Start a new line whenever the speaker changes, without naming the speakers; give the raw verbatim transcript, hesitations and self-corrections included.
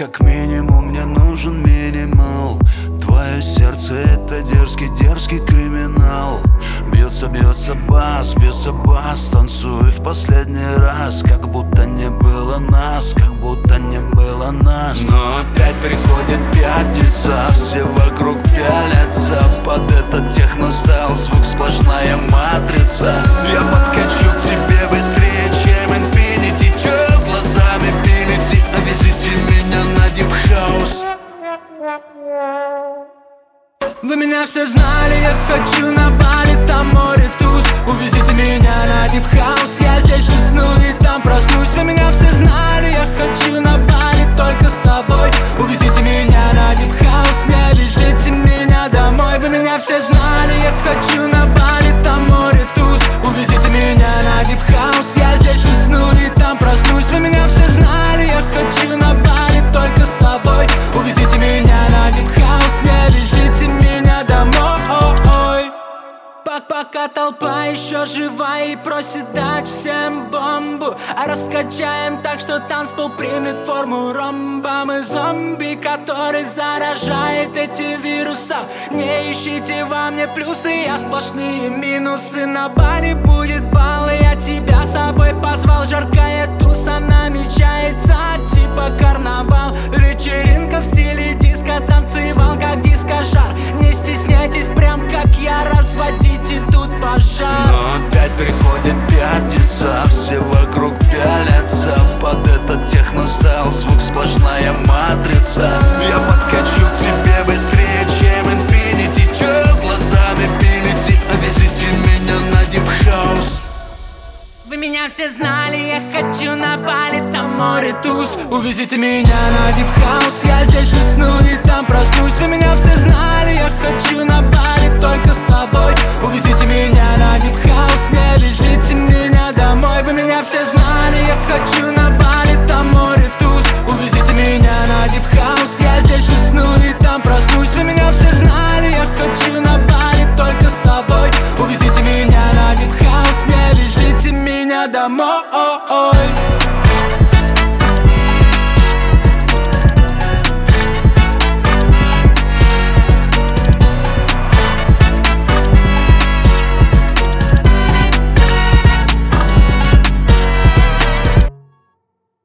Как минимум мне нужен минимал. Твое сердце — это дерзкий, дерзкий криминал. Бьется, бьется бас, бьется бас. Танцуй в последний раз, как будто не было нас, как будто не было нас. Но опять приходит пятница, все вокруг пялятся под этот техностайл. Звук сплошная матрица. Я подкачу к тебе быстрее, чем инфинити. Чё глазами пилите? Везите меня на дип-хаус.
Вы меня все знали, я хочу на Бали, там море туз. Увезите меня на дип-хаус, я здесь усну и там проснусь. Вы меня все знали, я хочу на Бали, только с тобой. Увезите меня на дип-хаус, не везите меня домой. Вы меня все знали, я хочу на Бали, там море туз. Увезите меня на дип-хаус, я здесь усну и там проснусь. Вы меня все знали, я хочу на Бали, только с тобой. Увезите меня на дип-хаус, не везите меня домой. Пока толпа еще жива и просит дать всем бомбу, а раскачаем так, что танцпол примет форму ромба. Мы зомби, который заражает эти вирусы. Не ищите во мне плюсы, я сплошные минусы. На Бали будет бал, и я тебя с собой позвал. Жаркая туса намечается, типа карнавал. Вечеринка в стиле диско, танцевал как дискожар. Не стесняйтесь, прям как я, разводите тут пожар.
Но опять приходит пятница, все вокруг пялятся под этот техностайл. Звук сплошная матрица. Я подкачу к тебе быстрее, чем инфинити. Чё глазами пилите? Везите меня на дип-хаус.
Вы меня все знали, я хочу на Бали, там море туз. Увезите меня на дип-хаус, я здесь усну и там проснусь. Вы меня все знали, я хочу на Бали, только с тобой. Увезите меня на дип-хаус, не везите меня домой. Вы меня все знали.